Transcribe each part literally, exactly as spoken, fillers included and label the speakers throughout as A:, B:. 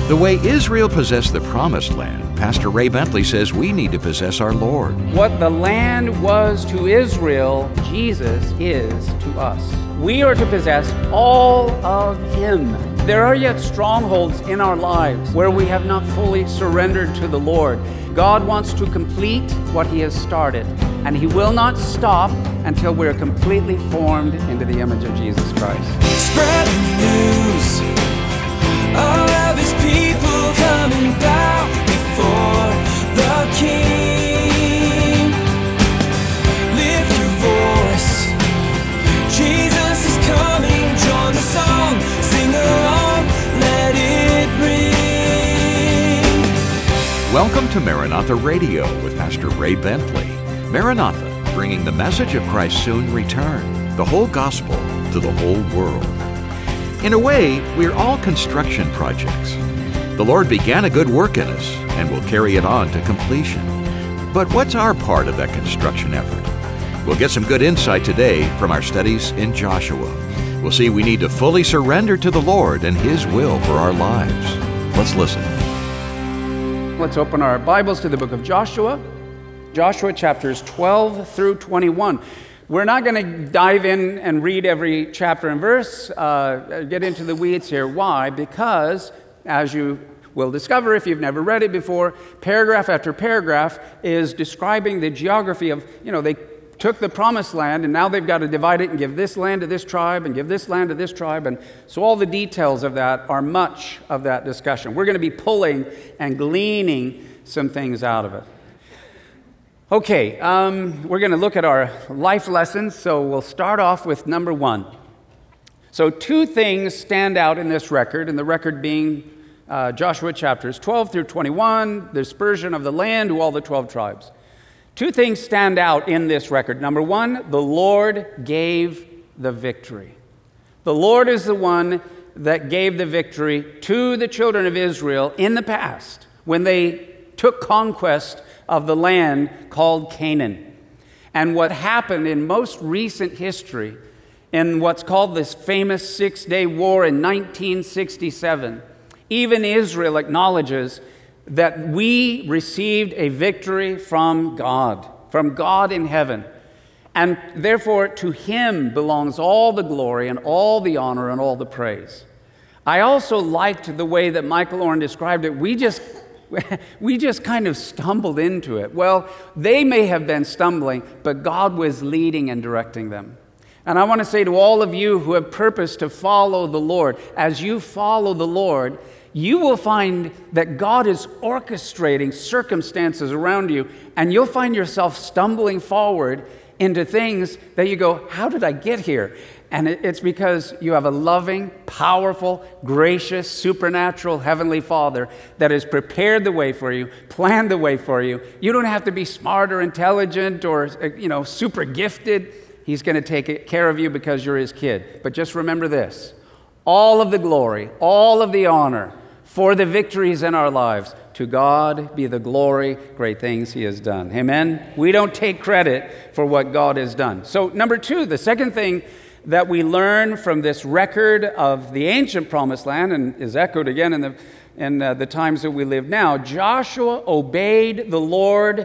A: The way Israel possessed the Promised Land, Pastor Ray Bentley says we need to possess our Lord.
B: What the land was to Israel, Jesus is to us. We are to possess all of Him. There are yet strongholds in our lives where we have not fully surrendered to the Lord. God wants to complete what He has started, and He will not stop until we're completely formed into the image of Jesus Christ.
C: Spreading the news, all of His people coming down before the King. Lift your voice, Jesus is coming. Join the song, sing along, let it ring.
A: Welcome to Maranatha Radio with Pastor Ray Bentley. Maranatha, bringing the message of Christ's soon return, the whole gospel to the whole world. In a way, we're all construction projects. The Lord began a good work in us and will carry it on to completion. But what's our part of that construction effort? We'll get some good insight today from our studies in Joshua. We'll see we need to fully surrender to the Lord and His will for our lives. Let's listen.
B: Let's open our Bibles to the book of Joshua. Joshua chapters twelve through twenty-one. We're not going to dive in and read every chapter and verse, uh, get into the weeds here. Why? Because, as you will discover if you've never read it before, paragraph after paragraph is describing the geography of, you know, they took the promised land and now they've got to divide it and give this land to this tribe and give this land to this tribe. And so all the details of that are much of that discussion. We're going to be pulling and gleaning some things out of it. Okay, um, we're going to look at our life lessons, so we'll start off with number one. So two things stand out in this record, and the record being uh, Joshua chapters twelve through twenty-one, the dispersion of the land to all the twelve tribes. Two things stand out in this record. Number one, the Lord gave the victory. The Lord is the one that gave the victory to the children of Israel in the past when they took conquest of the land called Canaan. And what happened in most recent history, in what's called this famous Six-Day War in nineteen sixty-seven, even Israel acknowledges that we received a victory from God, from God in heaven. And therefore, to Him belongs all the glory and all the honor and all the praise. I also liked the way that Michael Oren described it. We just We just kind of stumbled into it. Well, they may have been stumbling, but God was leading and directing them. And I want to say to all of you who have purposed to follow the Lord, as you follow the Lord, you will find that God is orchestrating circumstances around you, and you'll find yourself stumbling forward into things that you go, how did I get here? And it's because you have a loving, powerful, gracious, supernatural Heavenly Father that has prepared the way for you, planned the way for you. You don't have to be smart or intelligent or, you know, super gifted. He's going to take care of you because you're His kid. But just remember this, all of the glory, all of the honor for the victories in our lives, to God be the glory, great things He has done. Amen? We don't take credit for what God has done. So number two, the second thing that we learn from this record of the ancient promised land, and is echoed again in the in uh, the times that we live now, Joshua obeyed the Lord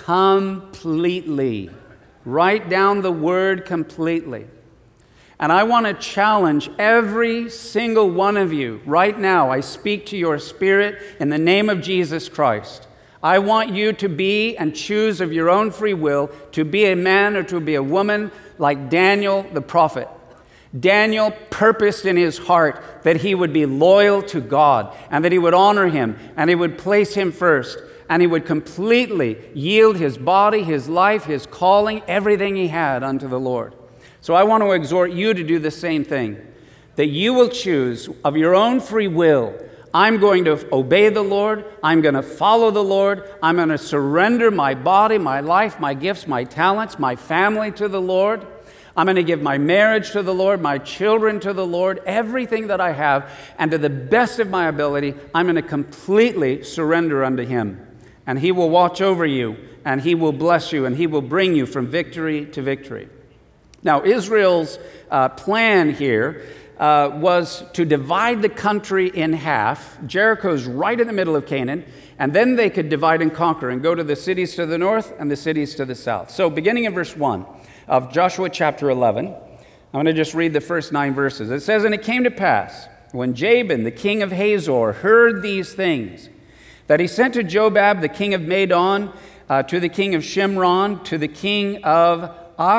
B: completely. Write down the word completely. And I want to challenge every single one of you right now. I speak to your spirit in the name of Jesus Christ. I want you to be and choose of your own free will to be a man or to be a woman like Daniel the prophet. Daniel purposed in his heart that he would be loyal to God and that he would honor Him and he would place Him first and he would completely yield his body, his life, his calling, everything he had unto the Lord. So I want to exhort you to do the same thing, that you will choose of your own free will, I'm going to obey the Lord, I'm going to follow the Lord, I'm going to surrender my body, my life, my gifts, my talents, my family to the Lord. I'm going to give my marriage to the Lord, my children to the Lord, everything that I have, and to the best of my ability, I'm going to completely surrender unto Him. And He will watch over you, and He will bless you, and He will bring you from victory to victory. Now, Israel's uh, plan here uh, was to divide the country in half. Jericho's right in the middle of Canaan, and then they could divide and conquer and go to the cities to the north and the cities to the south. So beginning in verse one of Joshua chapter eleven, I'm going to just read the first nine verses. It says, "And it came to pass, when Jabin, the king of Hazor, heard these things, that he sent to Jobab, the king of Madon, uh, to the king of Shimron, to the king of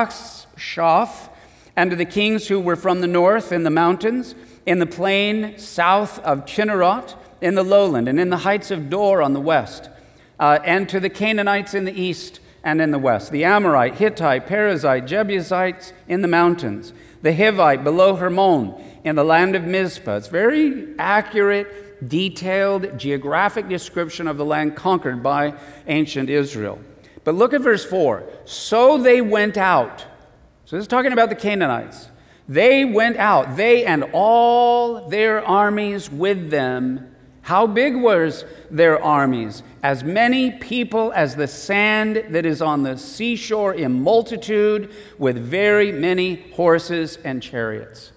B: Achshaph, and to the kings who were from the north in the mountains, in the plain south of Chinnerot, in the lowland, and in the heights of Dor on the west, uh, and to the Canaanites in the east and in the west, the Amorite, Hittite, Perizzite, Jebusites in the mountains, the Hivite below Hermon, in the land of Mizpah." It's very accurate, detailed, geographic description of the land conquered by ancient Israel. But look at verse four. "So they went out." So this is talking about the Canaanites. "They went out, they and all their armies with them." How big was their armies? "As many people as the sand that is on the seashore in multitude, with very many horses and chariots."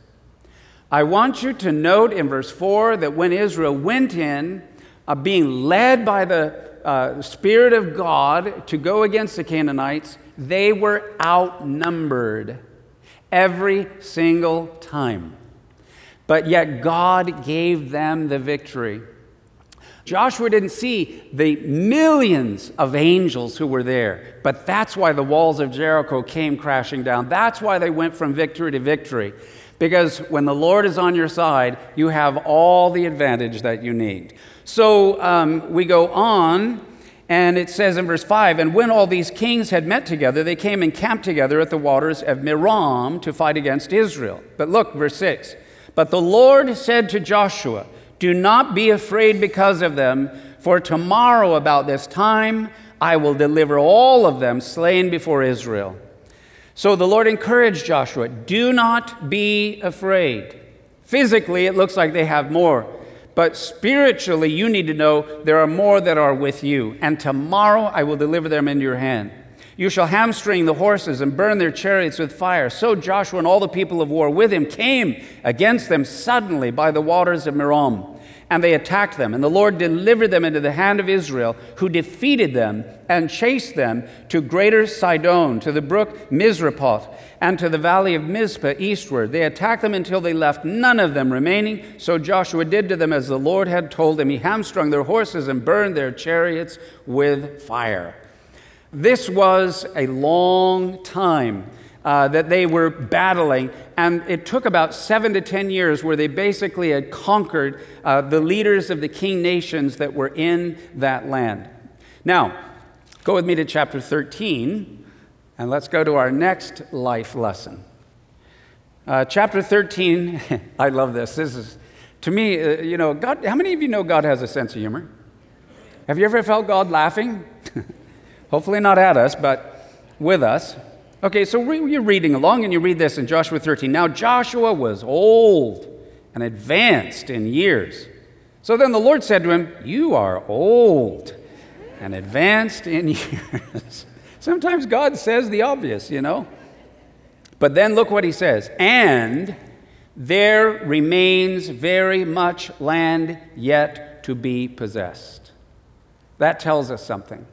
B: I want you to note in verse four that when Israel went in, uh, being led by the uh, Spirit of God to go against the Canaanites, they were outnumbered every single time. But yet God gave them the victory. Joshua didn't see the millions of angels who were there, but that's why the walls of Jericho came crashing down. That's why they went from victory to victory. Because when the Lord is on your side, you have all the advantage that you need. So um, we go on, and it says in verse five, "And when all these kings had met together, they came and camped together at the waters of Merom to fight against Israel." But look, verse six, "But the Lord said to Joshua, 'Do not be afraid because of them, for tomorrow about this time I will deliver all of them slain before Israel.'" So the Lord encouraged Joshua, do not be afraid. Physically, it looks like they have more. But spiritually, you need to know there are more that are with you. And tomorrow I will deliver them into your hand. You shall hamstring the horses and burn their chariots with fire. So Joshua and all the people of war with him came against them suddenly by the waters of Merom. And they attacked them. And the Lord delivered them into the hand of Israel, who defeated them and chased them to greater Sidon, to the brook Mizrapoth, and to the valley of Mizpah eastward. They attacked them until they left none of them remaining. So Joshua did to them as the Lord had told him. He hamstrung their horses and burned their chariots with fire. This was a long time uh, that they were battling, and it took about seven to ten years where they basically had conquered uh, the leaders of the king nations that were in that land. Now, go with me to chapter thirteen, and let's go to our next life lesson. Uh, chapter thirteen, I love this. This is, to me, uh, you know, God. How many of you know God has a sense of humor? Have you ever felt God laughing? Hopefully not at us, but with us. Okay, so re- you're reading along, and you read this in Joshua thirteen. "Now Joshua was old and advanced in years. So then the Lord said to him, 'You are old and advanced in years.'" Sometimes God says the obvious, you know. But then look what he says. "And there remains very much land yet to be possessed." That tells us something.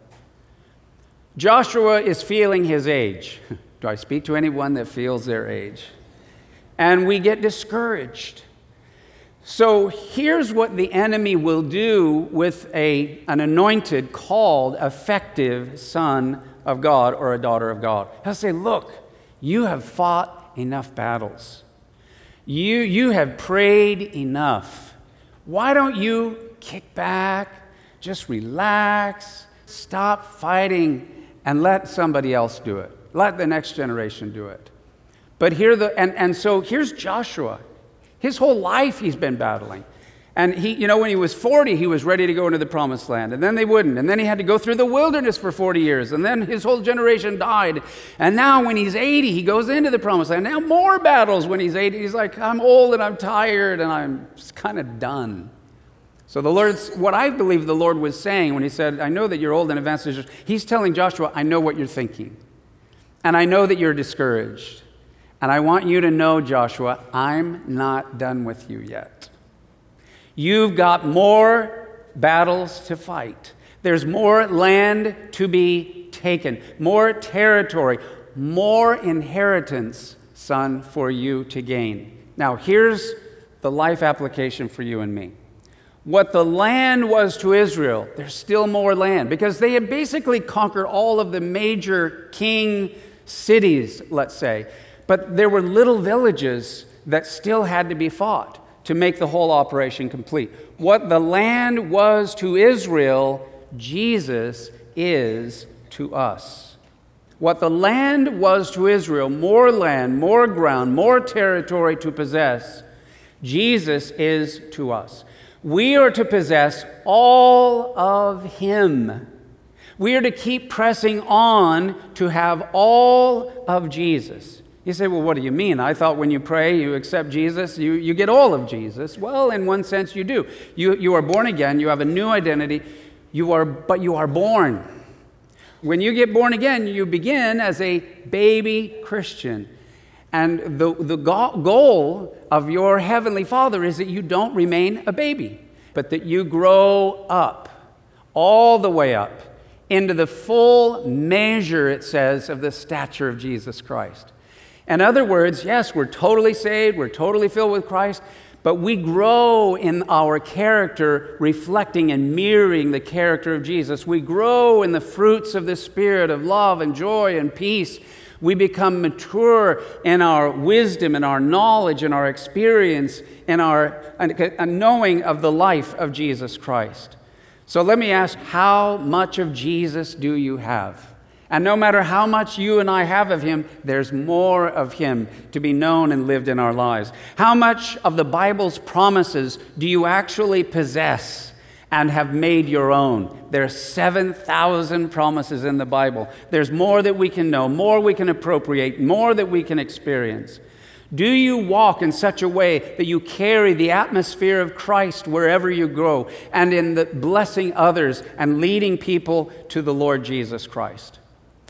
B: Joshua is feeling his age. Do I speak to anyone that feels their age? And we get discouraged. So here's what the enemy will do with a, an anointed, called, effective son of God or a daughter of God. He'll say, look, you have fought enough battles. You, you have prayed enough. Why don't you kick back, just relax, stop fighting, and let somebody else do it. Let the next generation do it. But here the and, and so here's Joshua. His whole life he's been battling. And he, you know, when he was forty, he was ready to go into the promised land. And then they wouldn't. And then he had to go through the wilderness for forty years. And then his whole generation died. And now when he's eighty, he goes into the promised land. Now more battles when he's eighty. He's like, I'm old and I'm tired and I'm kind of done. So the Lord's, what I believe the Lord was saying when he said, I know that you're old and advanced, he's telling Joshua, I know what you're thinking. And I know that you're discouraged. And I want you to know, Joshua, I'm not done with you yet. You've got more battles to fight. There's more land to be taken, more territory, more inheritance, son, for you to gain. Now, here's the life application for you and me. What the land was to Israel, there's still more land, because they had basically conquered all of the major king cities, let's say. But there were little villages that still had to be fought to make the whole operation complete. What the land was to Israel, Jesus is to us. What the land was to Israel, more land, more ground, more territory to possess, Jesus is to us. We are to possess all of Him. We are to keep pressing on to have all of Jesus. You say, well, what do you mean? I thought when you pray, you accept Jesus, you, you get all of Jesus. Well, in one sense, you do. You, you are born again. You have a new identity. You are, but you are born. When you get born again, you begin as a baby Christian. And the, the go- goal of your Heavenly Father is that you don't remain a baby, but that you grow up, all the way up, into the full measure, it says, of the stature of Jesus Christ. In other words, yes, we're totally saved, we're totally filled with Christ, but we grow in our character, reflecting and mirroring the character of Jesus. We grow in the fruits of the Spirit of love and joy and peace. We become mature in our wisdom, in our knowledge, in our experience, in our knowing of the life of Jesus Christ. So let me ask, how much of Jesus do you have? And no matter how much you and I have of Him, there's more of Him to be known and lived in our lives. How much of the Bible's promises do you actually possess and have made your own? There are seven thousand promises in the Bible. There's more that we can know, more we can appropriate, more that we can experience. Do you walk in such a way that you carry the atmosphere of Christ wherever you go, and in the blessing others and leading people to the Lord Jesus Christ?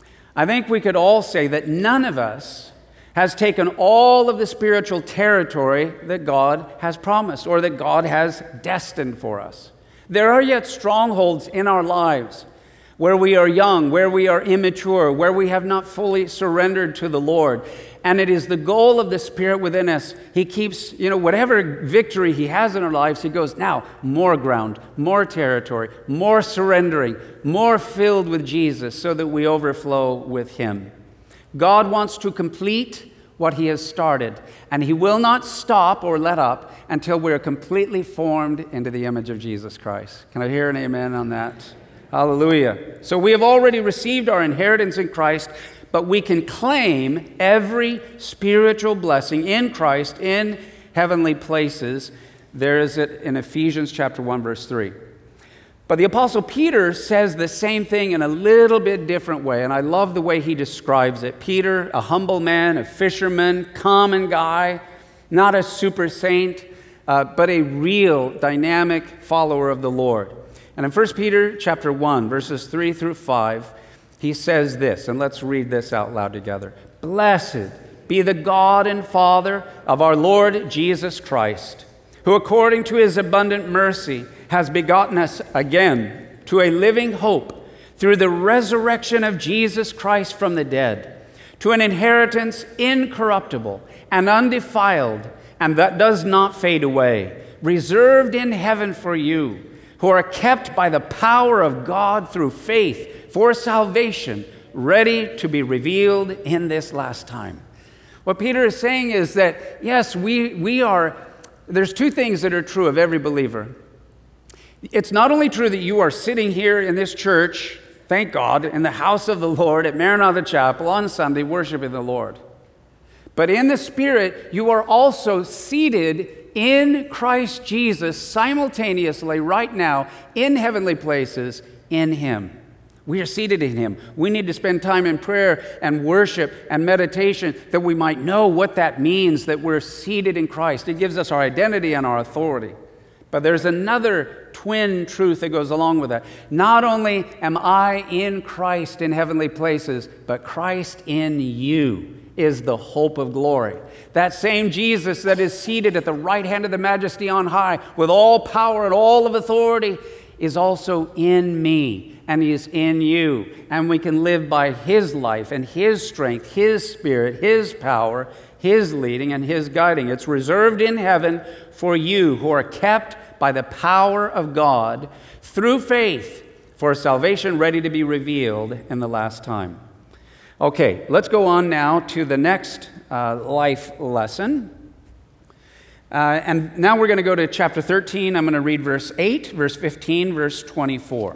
B: I think we could all say that none of us has taken all of the spiritual territory that God has promised or that God has destined for us. There are yet strongholds in our lives where we are young, where we are immature, where we have not fully surrendered to the Lord. And it is the goal of the Spirit within us. He keeps, you know, whatever victory He has in our lives, He goes, now, more ground, more territory, more surrendering, more filled with Jesus so that we overflow with Him. God wants to complete what He has started, and He will not stop or let up until we're completely formed into the image of Jesus Christ. Can I hear an amen on that? Hallelujah. So we have already received our inheritance in Christ, but we can claim every spiritual blessing in Christ in heavenly places. There is it in Ephesians chapter one, verse three. But the Apostle Peter says the same thing in a little bit different way, and I love the way he describes it. Peter, a humble man, a fisherman, common guy, not a super saint, uh, but a real dynamic follower of the Lord. And in First Peter chapter one, verses three through five, he says this, and let's read this out loud together. Blessed be the God and Father of our Lord Jesus Christ, who according to His abundant mercy has begotten us again to a living hope through the resurrection of Jesus Christ from the dead, to an inheritance incorruptible and undefiled, and that does not fade away, reserved in heaven for you, who are kept by the power of God through faith for salvation, ready to be revealed in this last time. What Peter is saying is that, yes, we, we are, there's two things that are true of every believer. It's not only true that you are sitting here in this church, thank God, in the house of the Lord at Maranatha Chapel on Sunday, worshiping the Lord, but in the Spirit, you are also seated in Christ Jesus simultaneously right now in heavenly places in Him. We are seated in Him. We need to spend time in prayer and worship and meditation that we might know what that means, that we're seated in Christ. It gives us our identity and our authority. But there's another twin truth that goes along with that. Not only am I in Christ in heavenly places, but Christ in you is the hope of glory. That same Jesus that is seated at the right hand of the Majesty on high with all power and all of authority is also in me, and he is in you. And we can live by his life and his strength, his spirit, his power, his leading and his guiding. It's reserved in heaven for you who are kept by the power of God through faith for salvation ready to be revealed in the last time. Okay, let's go on now to the next uh, life lesson. Uh, and now we're going to go to chapter thirteen. I'm going to read verse eight, verse fifteen, verse twenty-four.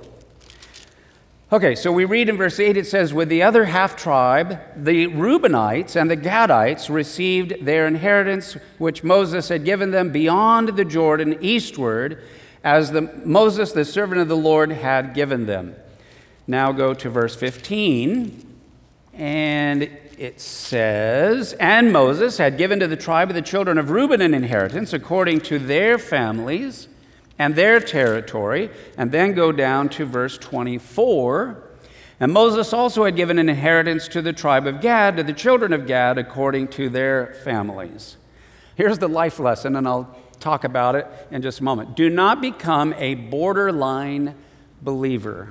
B: Okay, so we read in verse eight, it says, with the other half tribe, the Reubenites and the Gadites received their inheritance, which Moses had given them beyond the Jordan eastward, as the, Moses, the servant of the Lord, had given them. Now go to verse fifteen, and it says, and Moses had given to the tribe of the children of Reuben an inheritance according to their families and their territory. And then go down to verse twenty-four. And Moses also had given an inheritance to the tribe of Gad, to the children of Gad, according to their families. Here's the life lesson, and I'll talk about it in just a moment. Do not become a borderline believer.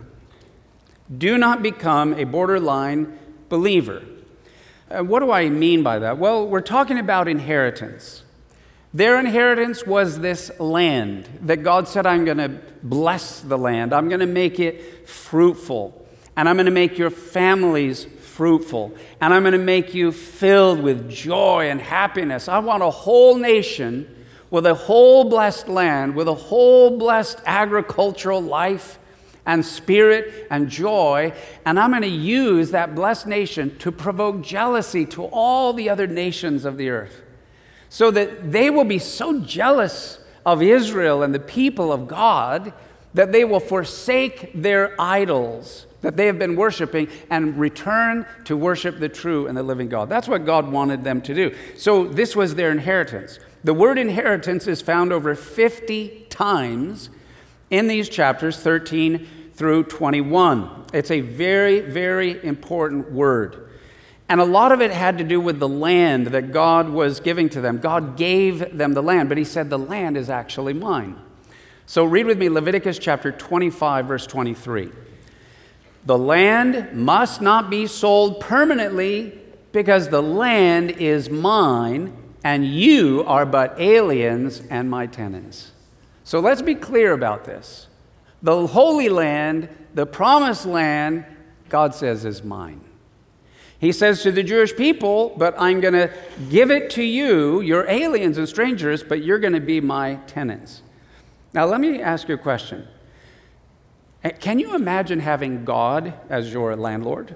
B: Do not become a borderline believer. Uh, what do I mean by that? Well, we're talking about inheritance. Their inheritance was this land that God said, I'm going to bless the land. I'm going to make it fruitful. And I'm going to make your families fruitful. And I'm going to make you filled with joy and happiness. I want a whole nation with a whole blessed land, with a whole blessed agricultural life and spirit and joy. And I'm going to use that blessed nation to provoke jealousy to all the other nations of the earth, so that they will be so jealous of Israel and the people of God that they will forsake their idols that they have been worshiping and return to worship the true and the living God. That's what God wanted them to do. So this was their inheritance. The word inheritance is found over fifty times in these chapters, thirteen through twenty-one. It's a very, very important word. And a lot of it had to do with the land that God was giving to them. God gave them the land, but he said, the land is actually mine. So read with me Leviticus chapter twenty-five, verse twenty-three. The land must not be sold permanently, because the land is mine, and you are but aliens and my tenants. So let's be clear about this. The Holy Land, the promised land, God says is mine. He says to the Jewish people, but I'm going to give it to you. You're aliens and strangers, but you're going to be my tenants. Now, let me ask you a question. Can you imagine having God as your landlord?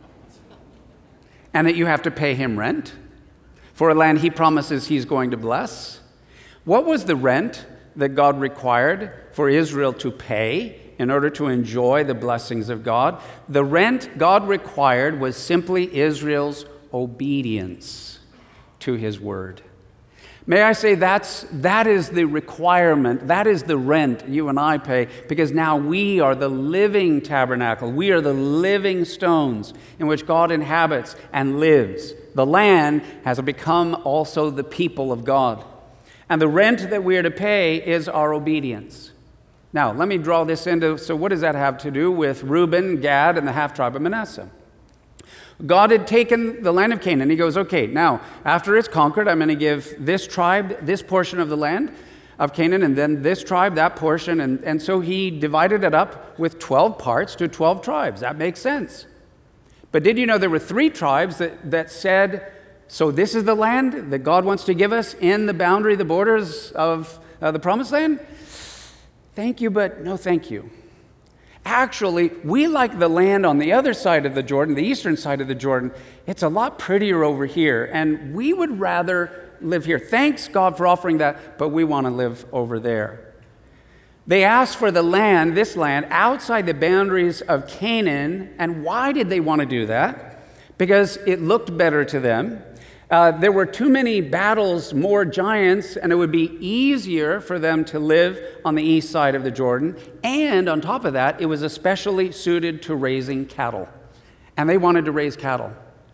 B: And that you have to pay him rent for a land he promises he's going to bless? What was the rent that God required for Israel to pay in order to enjoy the blessings of God? The rent God required was simply Israel's obedience to his word. May I say that's, that is the requirement, that is the rent you and I pay, because now we are the living tabernacle. We are the living stones in which God inhabits and lives. The land has become also the people of God. And the rent that we are to pay is our obedience. Now, let me draw this into, so what does that have to do with Reuben, Gad, and the half-tribe of Manasseh? God had taken the land of Canaan. He goes, okay, now, after it's conquered, I'm going to give this tribe this portion of the land of Canaan, and then this tribe that portion. And, and so he divided it up with twelve parts to twelve tribes. That makes sense. But did you know there were three tribes that, that said, so this is the land that God wants to give us in the boundary, the borders of uh, the promised land? Thank you, but no thank you. Actually, we like the land on the other side of the Jordan, the eastern side of the Jordan. It's a lot prettier over here, and we would rather live here. Thanks, God, for offering that, but we want to live over there. They asked for the land, this land, outside the boundaries of Canaan. And why did they want to do that? Because it looked better to them. Uh, there were too many battles, more giants, and it would be easier for them to live on the east side of the Jordan. And on top of that, it was especially suited to raising cattle. And they wanted to raise cattle.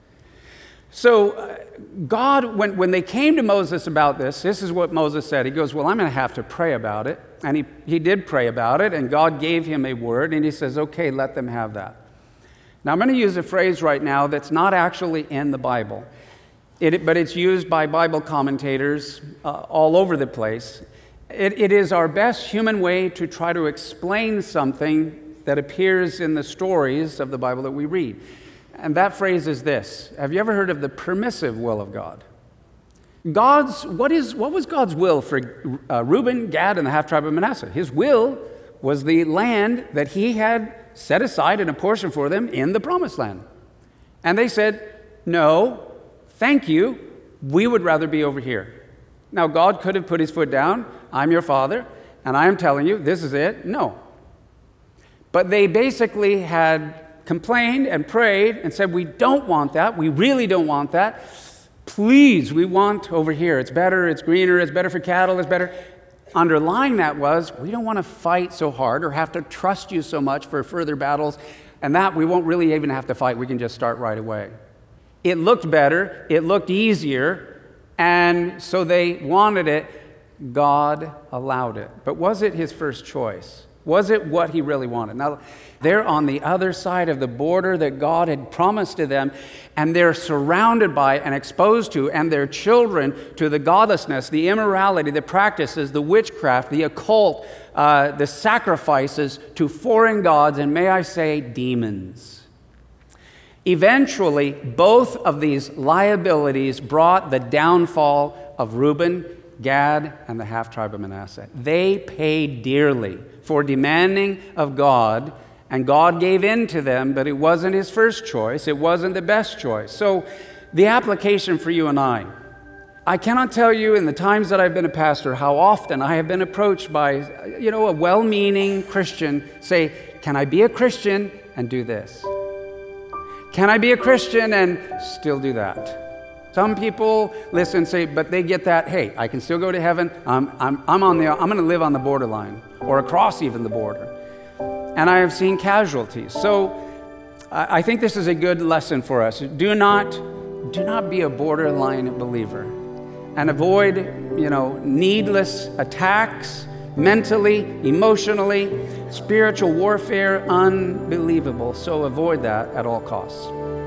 B: So uh, God, when, when they came to Moses about this, this is what Moses said. He goes, well, I'm going to have to pray about it. And he, he did pray about it, and God gave him a word, and he says, okay, let them have that. Now, I'm going to use a phrase right now that's not actually in the Bible. It, but it's used by Bible commentators uh, all over the place. It, it is our best human way to try to explain something that appears in the stories of the Bible that we read. And that phrase is this. Have you ever heard of the permissive will of God? God's, what is, what was God's will for uh, Reuben, Gad, and the half-tribe of Manasseh? His will was the land that he had set aside and apportioned for them in the promised land. And they said, no, thank you, we would rather be over here. Now, God could have put his foot down. I'm your father, and I am telling you, this is it. No. But they basically had complained and prayed and said, we don't want that. We really don't want that. Please, we want over here. It's better, it's greener, it's better for cattle, it's better. Underlying that was, we don't want to fight so hard or have to trust you so much for further battles, and that we won't really even have to fight. We can just start right away. It looked better, it looked easier, and so they wanted it. God allowed it. But was it his first choice? Was it what he really wanted? Now, they're on the other side of the border that God had promised to them, and they're surrounded by and exposed to, and their children to the godlessness, the immorality, the practices, the witchcraft, the occult, uh, the sacrifices to foreign gods, and may I say, demons. Eventually, both of these liabilities brought the downfall of Reuben, Gad, and the half-tribe of Manasseh. They paid dearly for demanding of God, and God gave in to them, but it wasn't his first choice. It wasn't the best choice. So the application for you and I, I cannot tell you in the times that I've been a pastor how often I have been approached by, you know, a well-meaning Christian say, can I be a Christian and do this? Can I be a Christian and still do that? Some people listen and say, but they get that, hey, I can still go to heaven. I'm, I'm, I'm, on the, I'm going to live on the borderline or across even the border. And I have seen casualties. So I, I think this is a good lesson for us. Do not, do not be a borderline believer and avoid, you know, needless attacks, mentally, emotionally, spiritual warfare, unbelievable. So avoid that at all costs.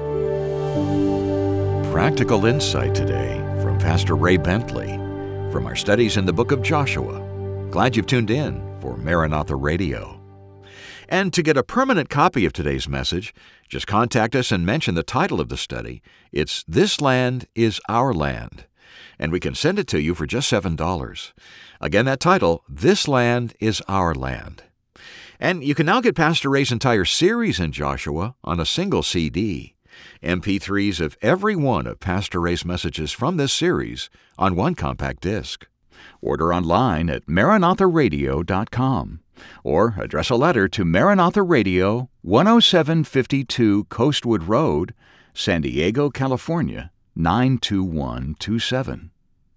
A: Practical insight today from Pastor Ray Bentley from our studies in the book of Joshua. Glad you've tuned in for Maranatha Radio. And to get a permanent copy of today's message, just contact us and mention the title of the study. It's This Land is Our Land. And we can send it to you for just seven dollars. Again, that title, This Land is Our Land. And you can now get Pastor Ray's entire series in Joshua on a single C D, M P threes of every one of Pastor Ray's messages from this series on one compact disc. Order online at maranatha radio dot com or address a letter to Maranatha Radio, one oh seven fifty-two Coastwood Road, San Diego, California, nine two one two seven.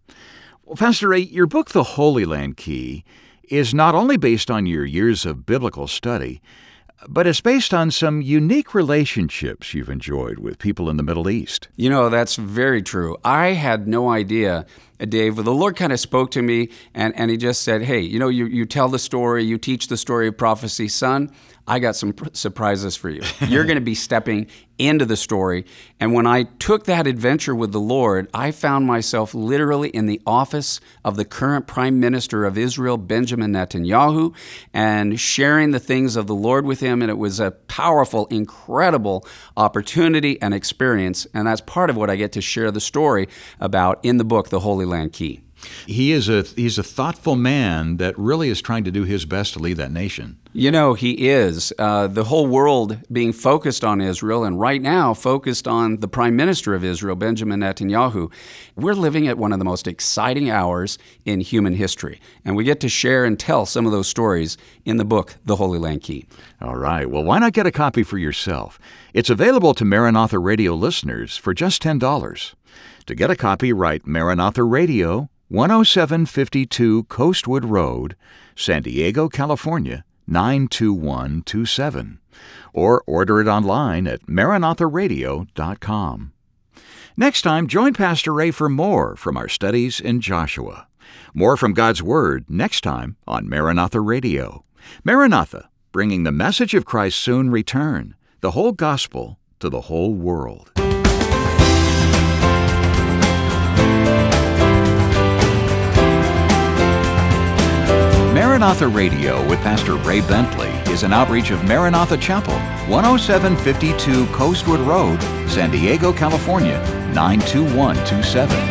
A: Well, Pastor Ray, your book, The Holy Land Key, is not only based on your years of biblical study, but it's based on some unique relationships you've enjoyed with people in the Middle East.
B: You know, that's very true. I had no idea, Dave. The Lord kind of spoke to me, and, and he just said, hey, you know, you, you tell the story, you teach the story of prophecy. Son, I got some pr- surprises for you. You're going to be stepping into the story. And when I took that adventure with the Lord, I found myself literally in the office of the current Prime Minister of Israel, Benjamin Netanyahu, and sharing the things of the Lord with him. And it was a powerful, incredible opportunity and experience. And that's part of what I get to share the story about in the book, The Holy Land Key.
D: He is a he's a thoughtful man that really is trying to do his best to lead that nation.
B: You know, he is. Uh, the whole world being focused on Israel, and right now focused on the Prime Minister of Israel, Benjamin Netanyahu. We're living at one of the most exciting hours in human history, and we get to share and tell some of those stories in the book, The Holy Land Key.
D: All right. Well, why not get a copy for yourself? It's available to Maranatha Radio listeners for just ten dollars.
A: To get a copy, write Maranatha Radio, one oh seven fifty-two Coastwood Road, San Diego, California, nine two one two seven. Or order it online at maranatha radio dot com. Next time, join Pastor Ray for more from our studies in Joshua. More from God's Word next time on Maranatha Radio. Maranatha, bringing the message of Christ's soon return, the whole gospel to the whole world. Maranatha Radio with Pastor Ray Bentley is an outreach of Maranatha Chapel, one oh seven fifty-two Coastwood Road, San Diego, California, nine two one two seven.